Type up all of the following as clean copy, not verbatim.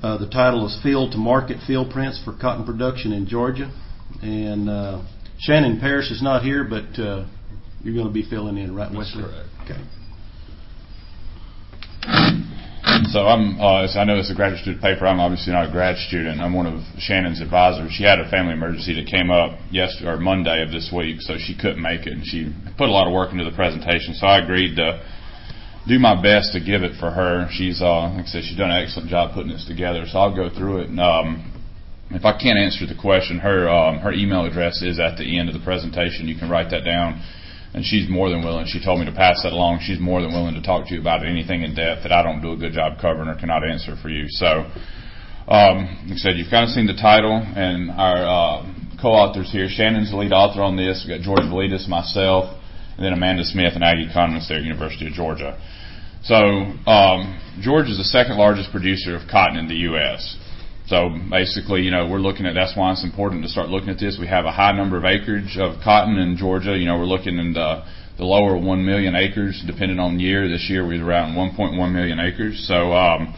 The title is Field to Market Field Prints for Cotton Production in Georgia. And Shannon Parrish is not here, but you're going to be filling in, right, Wesley? That's correct. Okay. So I know it's a graduate student paper. I'm obviously not a grad student. I'm one of Shannon's advisors. She had a family emergency that came up Monday of this week, so she couldn't make it. And she put a lot of work into the presentation, so I agreed to do my best to give it for her. She's, like I said, she's done an excellent job putting this together. So I'll go through it. And if I can't answer the question, her email address is at the end of the presentation. You can write that down. And she's more than willing. She told me to pass that along. She's more than willing to talk to you about anything in depth that I don't do a good job covering or cannot answer for you. So, like I said, you've kind of seen the title and our co-authors here. Shannon's the lead author on this. We've got George Velitis, myself, and then Amanda Smith, an ag economist there at University of Georgia. So, Georgia is the second largest producer of cotton in the U.S. So basically, we're looking at, that's why it's important to start looking at this. We have a high number of acreage of cotton in Georgia. We're looking in the lower 1 million acres, depending on the year. This year we're around 1.1 million acres. So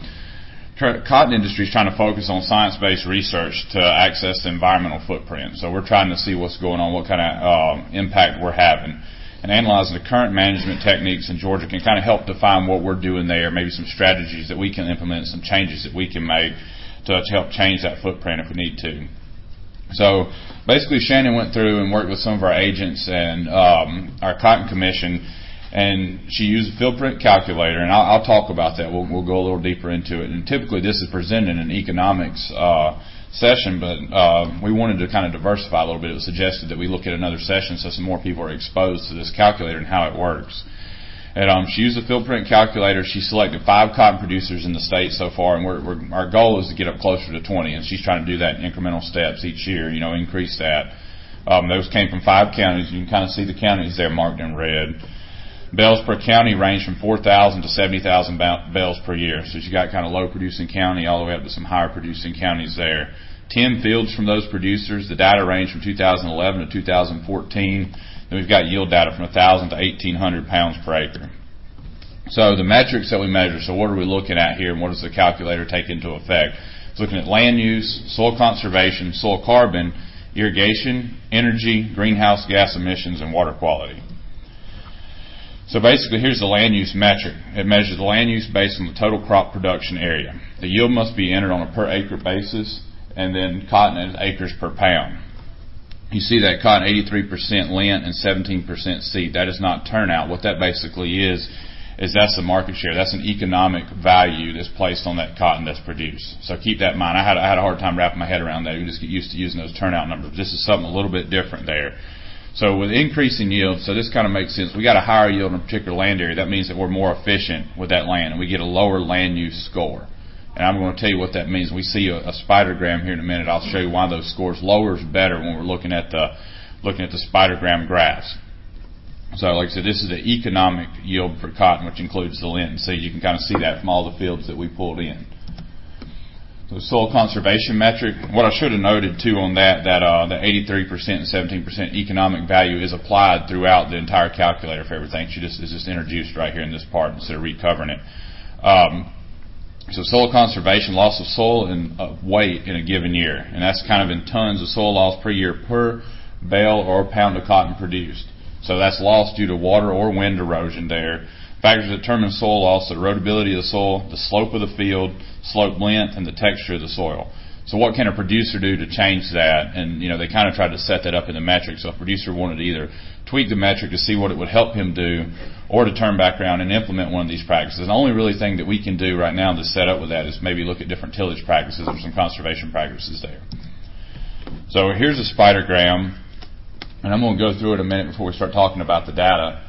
cotton industry is trying to focus on science-based research to access the environmental footprint. So we're trying to see what's going on, what kind of impact we're having. And analyzing the current management techniques in Georgia can kind of help define what we're doing there, maybe some strategies that we can implement, some changes that we can make to help change that footprint if we need to. So basically Shannon went through and worked with some of our agents and our Cotton Commission, and she used a field print calculator, and I'll talk about that. We'll go a little deeper into it. And typically this is presented in an economics session, but we wanted to kind of diversify a little bit. It was suggested that we look at another session so some more people are exposed to this calculator and how it works. And she used a field print calculator. She selected 5 cotton producers in the state so far, and our goal is to get up closer to 20, and she's trying to do that in incremental steps each year, increase that. Those came from 5 counties. You can kind of see the counties there marked in red. Bales per county range from 4,000 to 70,000 bales per year. So you got kind of low producing county all the way up to some higher producing counties there. 10 fields from those producers. The data range from 2011 to 2014. Then we've got yield data from 1,000 to 1,800 pounds per acre. So the metrics that we measure, so what are we looking at here and what does the calculator take into effect? It's looking at land use, soil conservation, soil carbon, irrigation, energy, greenhouse gas emissions, and water quality. So basically here's the land use metric. It measures the land use based on the total crop production area. The yield must be entered on a per acre basis, and then cotton is acres per pound. You see that cotton 83% lint and 17% seed. That is not turnout. What that basically is that's the market share. That's an economic value that's placed on that cotton that's produced. So keep that in mind. I had a hard time wrapping my head around that. You just get used to using those turnout numbers. This is something a little bit different there. So with increasing yield, so this kind of makes sense. We got a higher yield in a particular land area. That means that we're more efficient with that land, and we get a lower land use score. And I'm going to tell you what that means. We see a spidergram here in a minute. I'll show you why those scores. Lower is better when we're looking at the spidergram graphs. So like I said, this is the economic yield for cotton, which includes the lint and seed. You can kind of see that from all the fields that we pulled in. So soil conservation metric. What I should have noted too on that the 83% and 17% economic value is applied throughout the entire calculator for everything. It's just introduced right here in this part instead of recovering it. So soil conservation, loss of soil and weight in a given year, and that's kind of in tons of soil loss per year per bale or pound of cotton produced. So that's loss due to water or wind erosion there. Factors that determine soil loss: the erodibility of the soil, the slope of the field, slope length, and the texture of the soil. So what can a producer do to change that? And they kind of tried to set that up in the metric. So a producer wanted to either tweak the metric to see what it would help him do, or to turn back around and implement one of these practices. The only really thing that we can do right now to set up with that is maybe look at different tillage practices or some conservation practices there. So here's a spidergram, and I'm going to go through it a minute before we start talking about the data.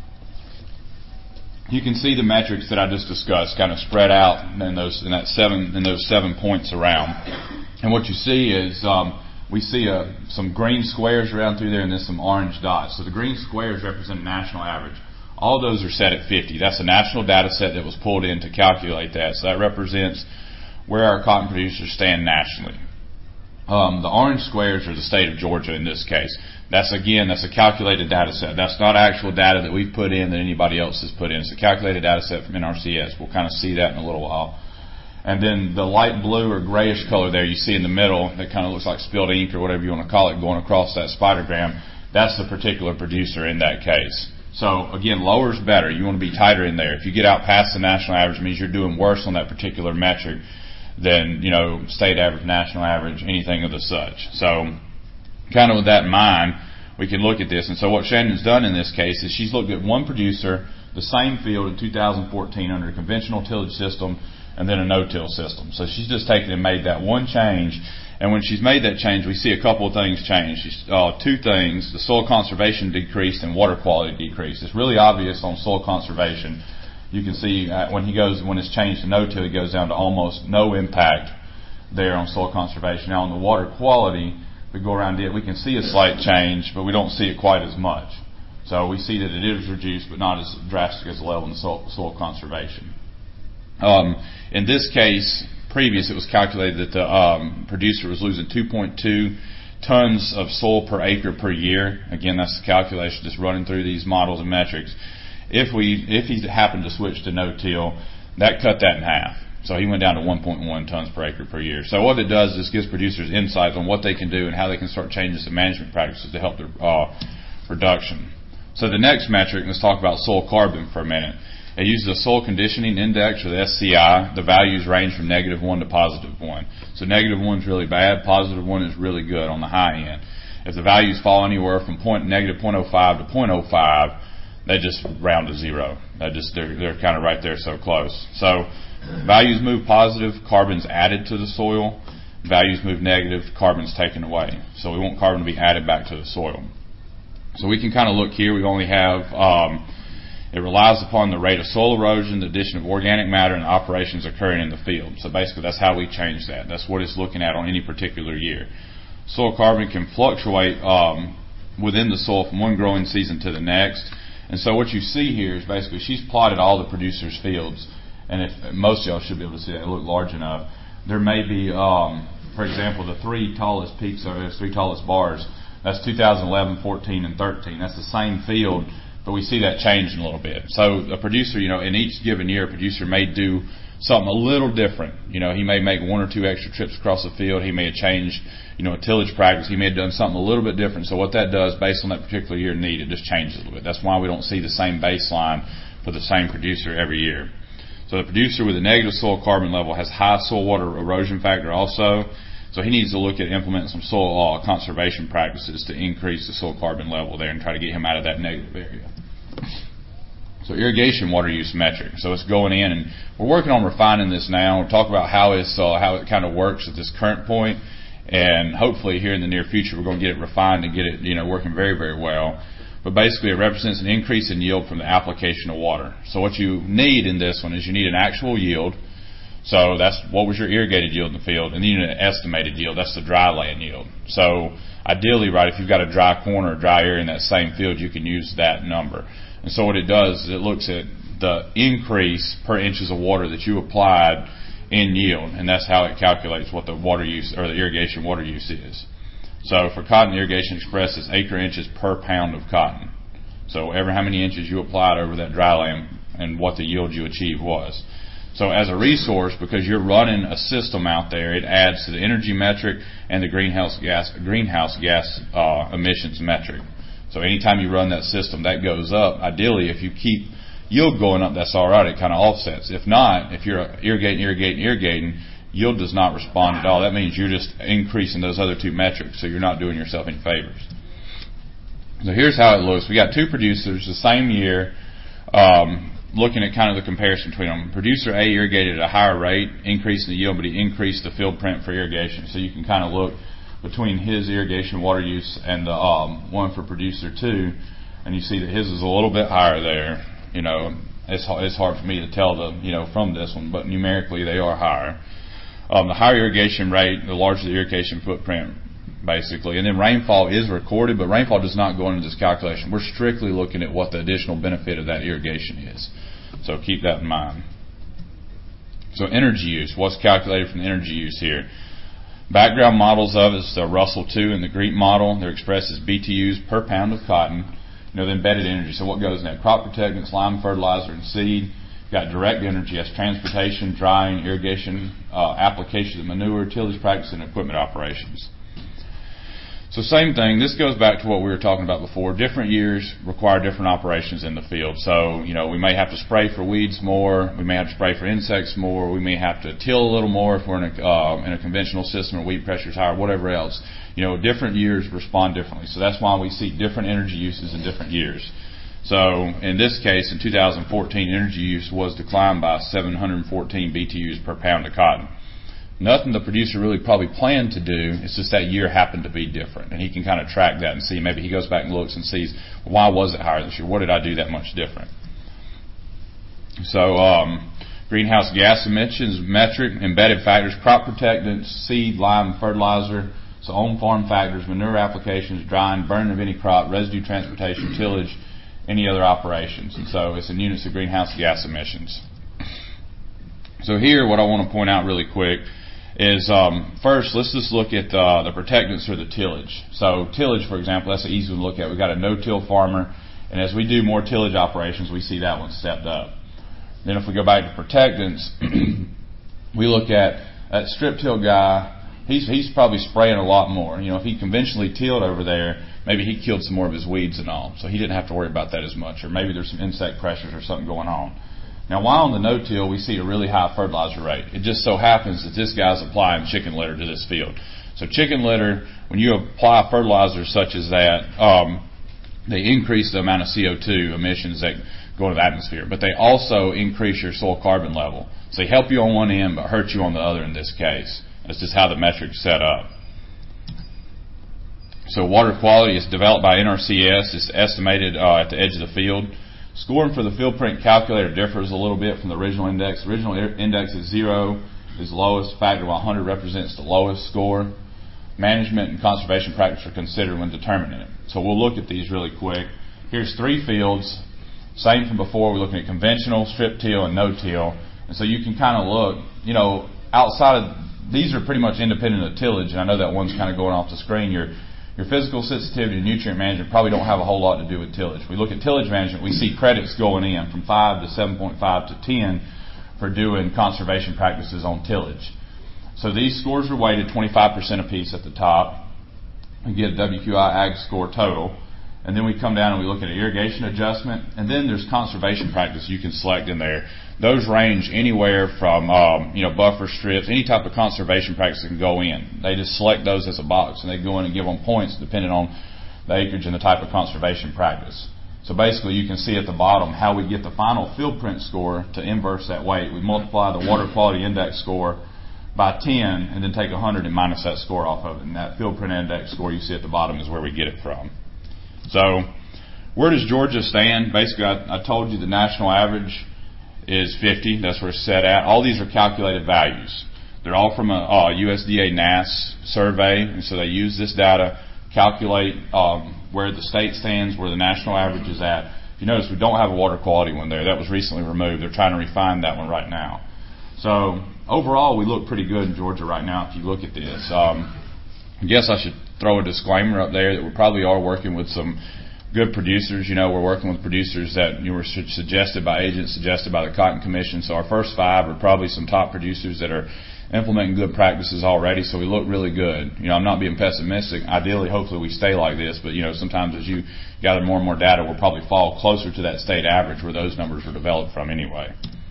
You can see the metrics that I just discussed kind of spread out in those 7 points around. And what you see is we see some green squares around through there and then some orange dots. So the green squares represent a national average. All those are set at 50. That's a national data set that was pulled in to calculate that. So that represents where our cotton producers stand nationally. The orange squares are the state of Georgia in this case. That's a calculated data set. That's not actual data that we've put in that anybody else has put in. It's a calculated data set from NRCS. We'll kind of see that in a little while. And then the light blue or grayish color there you see in the middle that kind of looks like spilled ink or whatever you want to call it going across that spidergram, that's the particular producer in that case. So again, lower is better. You want to be tighter in there. If you get out past the national average, it means you're doing worse on that particular metric than, state average, national average, anything of the such. So kind of with that in mind, we can look at this. And so what Shannon's done in this case is she's looked at one producer, the same field in 2014 under a conventional tillage system and then a no-till system. So she's just taken and made that one change. And when she's made that change, we see a couple of things change. Two things: the soil conservation decreased and water quality decreased. It's really obvious on soil conservation. You can see when it's changed to no-till, it goes down to almost no impact there on soil conservation. Now on the water quality, we go around it, we can see a slight change, but we don't see it quite as much. So we see that it is reduced, but not as drastic as the level in the soil conservation. In this case, it was calculated that the producer was losing 2.2 tons of soil per acre per year. Again, that's the calculation just running through these models and metrics. If he happened to switch to no-till, that cut that in half. So he went down to 1.1 tons per acre per year. So what it does is gives producers insights on what they can do and how they can start changing some management practices to help their production. So the next metric, let's talk about soil carbon for a minute. It uses a soil conditioning index, or the SCI. The values range from -1 to +1. So -1 is really bad, +1 is really good on the high end. If the values fall anywhere from -0.05 to 0.05, they just round to zero. They're kind of right there, so close. So values move positive, carbon's added to the soil. Values move negative, carbon's taken away. So we want carbon to be added back to the soil. So we can kind of look here. We only have it relies upon the rate of soil erosion, the addition of organic matter, and operations occurring in the field. So basically that's how we change that. That's what it's looking at on any particular year. Soil carbon can fluctuate within the soil from one growing season to the next. And so what you see here is basically she's plotted all the producers' fields. And if most of y'all should be able to see that, it look large enough. There may be, for example, the three tallest peaks or the three tallest bars. That's 2011, 14, and 13. That's the same field, but we see that changing a little bit. So a producer, in each given year, a producer may do something a little different. He may make one or two extra trips across the field. He may have changed, a tillage practice. He may have done something a little bit different. So what that does, based on that particular year need, it just changes a little bit. That's why we don't see the same baseline for the same producer every year. So the producer with a negative soil carbon level has high soil water erosion factor also. So he needs to look at implementing some soil conservation practices to increase the soil carbon level there and try to get him out of that negative area. So irrigation water use metric. So it's going in, and we're working on refining this now. We'll talk about how it kind of works at this current point, and hopefully here in the near future we're going to get it refined and get it working very, very well. But basically it represents an increase in yield from the application of water. So what you need in this one is you need an actual yield. So that's what was your irrigated yield in the field, and then you need an estimated yield. That's the dry land yield. So ideally, if you've got a dry corner or dry area in that same field, you can use that number. And so what it does is it looks at the increase per inches of water that you applied in yield, and that's how it calculates what the water use or the irrigation water use is. So for cotton, irrigation expressed as acre inches per pound of cotton. So how many inches you applied over that dry land and what the yield you achieved was. So as a resource, because you're running a system out there, it adds to the energy metric and the greenhouse gas emissions metric. So anytime you run that system, that goes up. Ideally, if you keep yield going up, that's all right. It kind of offsets. If not, if you're irrigating, yield does not respond at all. That means you're just increasing those other two metrics, so you're not doing yourself any favors. So here's how it looks. We got two producers the same year. Looking at kind of the comparison between them. Producer A irrigated at a higher rate, increasing the yield, but he increased the field print for irrigation. So you can kind of look between his irrigation water use and the one for producer 2, and you see that his is a little bit higher there. It's hard for me to tell from this one, but numerically they are higher. The higher irrigation rate, the larger the irrigation footprint, basically. And then rainfall is recorded, but rainfall does not go into this calculation. We're strictly looking at what the additional benefit of that irrigation is. So keep that in mind. So energy use, what's calculated from the energy use here? Background models of it is the Russell 2 and the GREET model. They're expressed as BTUs per pound of cotton. The embedded energy. So what goes in that? Crop protectants, lime fertilizer, and seed. got direct energy, that's transportation, drying, irrigation, application of manure, tillage practice, and equipment operations. So same thing, this goes back to what we were talking about before. Different years require different operations in the field. So, we may have to spray for weeds more, we may have to spray for insects more, we may have to till a little more if we're in a conventional system or weed pressure is higher, whatever else. Different years respond differently. So that's why we see different energy uses in different years. So in this case, in 2014, energy use was declined by 714 BTUs per pound of cotton. Nothing the producer really probably planned to do. It's just that year happened to be different, and he can kind of track that and see. Maybe he goes back and looks and sees, why was it higher this year? What did I do that much different? So greenhouse gas emissions metric, embedded factors, crop protectants, seed, lime, fertilizer, so on-farm factors, manure applications, drying, burning of any crop, residue transportation, tillage, any other operations. And so it's in units of greenhouse gas emissions. So here, what I want to point out really quick is first, let's just look at the protectants or the tillage. So tillage, for example, that's an easy one to look at. We've got a no-till farmer, and as we do more tillage operations, we see that one stepped up. Then if we go back to protectants, we look at that strip till guy. He's probably spraying a lot more. If he conventionally tilled over there, maybe he killed some more of his weeds and all, so he didn't have to worry about that as much. Or maybe there's some insect pressures or something going on. Now, while on the no-till, we see a really high fertilizer rate. It just so happens that this guy's applying chicken litter to this field. So chicken litter, when you apply fertilizers such as that, they increase the amount of CO2 emissions that go into the atmosphere, but they also increase your soil carbon level. So they help you on one end, but hurt you on the other in this case. That's just how the metric's set up. So water quality is developed by NRCS. It's estimated at the edge of the field. Scoring for the field print calculator differs a little bit from the original index. The original index is 0, is the lowest. Factor of 100 represents the lowest score. Management and conservation practice are considered when determining it. So we'll look at these really quick. Here's 3 fields. Same from before. We're looking at conventional, strip till, and no-till. And so you can kind of look, outside of, these are pretty much independent of tillage, and I know that one's kind of going off the screen. Your physical sensitivity and nutrient management probably don't have a whole lot to do with tillage. We look at tillage management, we see credits going in from 5 to 7.5 to 10 for doing conservation practices on tillage. So these scores are weighted 25% apiece at the top. We get a WQI Ag score total. And then we come down and we look at an irrigation adjustment. And then there's conservation practice you can select in there. Those range anywhere from, buffer strips, any type of conservation practice can go in. They just select those as a box and they go in and give them points depending on the acreage and the type of conservation practice. So basically you can see at the bottom how we get the final field print score to inverse that weight. We multiply the water quality index score by 10 and then take 100 and minus that score off of it. And that field print index score you see at the bottom is where we get it from. So where does Georgia stand? Basically, I told you the national average is 50. That's where it's set at. All these are calculated values. They're all from a USDA NASS survey, and so they use this data, calculate where the state stands, where the national average is at. If you notice, we don't have a water quality one there. That was recently removed. They're trying to refine that one right now. So overall, we look pretty good in Georgia right now if you look at this. I guess I should throw a disclaimer up there that we probably are working with some good producers. We're working with producers that were suggested by agents, suggested by the Cotton Commission. So our first 5 are probably some top producers that are implementing good practices already. So we look really good. I'm not being pessimistic. Ideally, hopefully we stay like this. But, sometimes as you gather more and more data, we'll probably fall closer to that state average where those numbers were developed from anyway.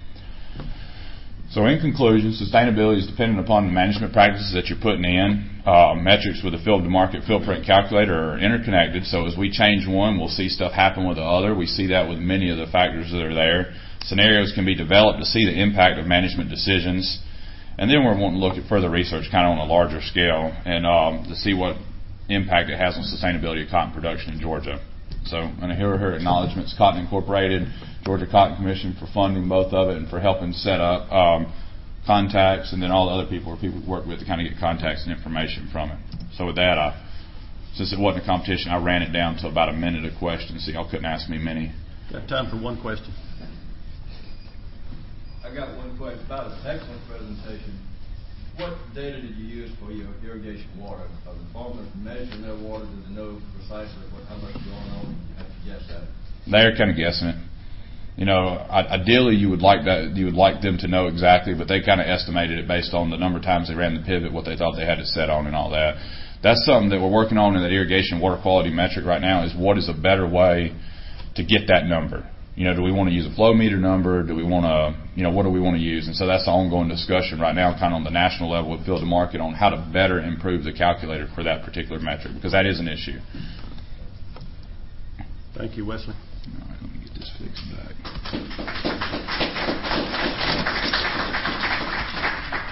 So in conclusion, sustainability is dependent upon the management practices that you're putting in. Metrics with the field to market field print calculator are interconnected. So as we change one, we'll see stuff happen with the other. We see that with many of the factors that are there. Scenarios can be developed to see the impact of management decisions. And then we're wanting to look at further research kind of on a larger scale and to see what impact it has on sustainability of cotton production in Georgia. So, and here are her acknowledgments. Cotton Incorporated, Georgia Cotton Commission for funding both of it and for helping set up contacts, and then all the other people we work with to kind of get contacts and information from it. So with that, since it wasn't a competition, I ran it down to about a minute a question, so y'all couldn't ask me many. Got time for one question. I got one question about an excellent presentation. What data did you use for your irrigation water? Are the farmers measuring their water? Do they know precisely how much is going on? You have to guess that. They're kind of guessing it. Ideally you would like them to know exactly, but they kind of estimated it based on the number of times they ran the pivot, what they thought they had to set on and all that. That's something that we're working on in that irrigation water quality metric right now, is what is a better way to get that number. Do we want to use a flow meter number? Do we want to, what do we want to use? And so that's the ongoing discussion right now, kind of on the national level with Field to Market, on how to better improve the calculator for that particular metric, because that is an issue. Thank you, Wesley. All right, let me get this fixed back.